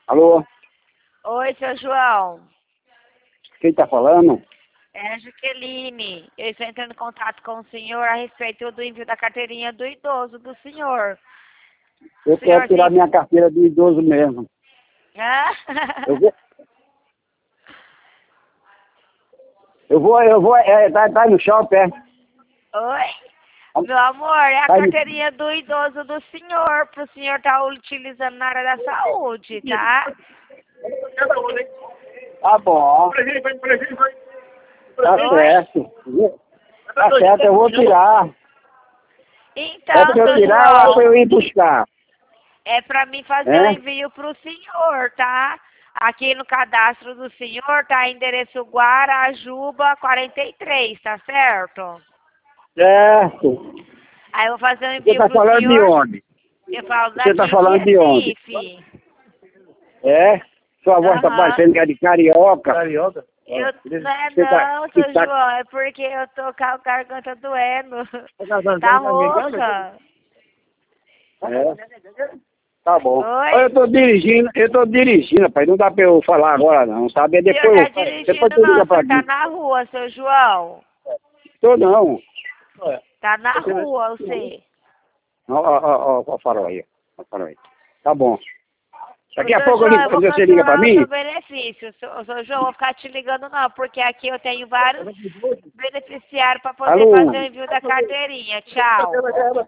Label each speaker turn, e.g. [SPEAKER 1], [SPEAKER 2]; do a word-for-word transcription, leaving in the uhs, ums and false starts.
[SPEAKER 1] Alô?
[SPEAKER 2] Oi, seu João.
[SPEAKER 1] Quem tá falando?
[SPEAKER 2] É a Jaqueline. Eu estou entrando em contato com o senhor a respeito do envio da carteirinha do idoso do senhor.
[SPEAKER 1] Eu
[SPEAKER 2] O senhor
[SPEAKER 1] quero tirar
[SPEAKER 2] se...
[SPEAKER 1] minha carteira do idoso mesmo.
[SPEAKER 2] Hã?
[SPEAKER 1] Eu vou... Eu vou, eu vou, é, tá, tá no shopping, é?
[SPEAKER 2] Oi? Meu amor, é a
[SPEAKER 1] Tá no...
[SPEAKER 2] carteirinha do idoso do senhor, para o senhor estar utilizando na área da saúde, tá?
[SPEAKER 1] Tá bom. Tá certo. Tá certo, eu vou tirar.
[SPEAKER 2] Então,
[SPEAKER 1] É pra eu
[SPEAKER 2] seu
[SPEAKER 1] tirar ou é pra
[SPEAKER 2] João,
[SPEAKER 1] eu ir buscar?
[SPEAKER 2] é para mim fazer o
[SPEAKER 1] É?
[SPEAKER 2] envio para o senhor, tá? Aqui no cadastro do senhor tá endereço Guarajuba quarenta e três, tá certo?
[SPEAKER 1] Certo.
[SPEAKER 2] Aí eu vou fazer o
[SPEAKER 1] Você
[SPEAKER 2] envio
[SPEAKER 1] tá
[SPEAKER 2] pro
[SPEAKER 1] falando de
[SPEAKER 2] senhor.
[SPEAKER 1] onde?
[SPEAKER 2] Eu falo
[SPEAKER 1] Você tá
[SPEAKER 2] daqui de
[SPEAKER 1] falando de onde?
[SPEAKER 2] Recife.
[SPEAKER 1] É? Sua voz tá
[SPEAKER 2] Aham.
[SPEAKER 1] parecendo que é de carioca. Carioca?
[SPEAKER 2] Eu, não é
[SPEAKER 1] Você tá...
[SPEAKER 2] não,
[SPEAKER 1] Você
[SPEAKER 2] seu
[SPEAKER 1] tá...
[SPEAKER 2] João, é porque eu tô com a garganta doendo. Tá rouca.
[SPEAKER 1] É. Tá bom.
[SPEAKER 2] Oi?
[SPEAKER 1] Olha, eu tô dirigindo, eu tô dirigindo, rapaz. Não dá pra eu falar agora não, sabe? É
[SPEAKER 2] O senhor tá
[SPEAKER 1] depois, depois
[SPEAKER 2] dirigindo
[SPEAKER 1] tu
[SPEAKER 2] não,
[SPEAKER 1] liga
[SPEAKER 2] o
[SPEAKER 1] pra
[SPEAKER 2] senhor tá
[SPEAKER 1] mim.
[SPEAKER 2] na rua, seu João.
[SPEAKER 1] Tô não.
[SPEAKER 2] Tá na rua, você.
[SPEAKER 1] Ó, ó, ó, ó, ó o farol aí. Ó o farol aí. Tá bom. Daqui
[SPEAKER 2] Ô,
[SPEAKER 1] a
[SPEAKER 2] seu
[SPEAKER 1] pouco eu
[SPEAKER 2] João, eu
[SPEAKER 1] ligo,
[SPEAKER 2] vou
[SPEAKER 1] você liga pra
[SPEAKER 2] cancelar o
[SPEAKER 1] mim?
[SPEAKER 2] seu benefício. Seu, seu João, eu vou ficar te ligando não, porque aqui eu tenho vários beneficiários para poder
[SPEAKER 1] Alô?
[SPEAKER 2] fazer o envio da carteirinha. Tchau.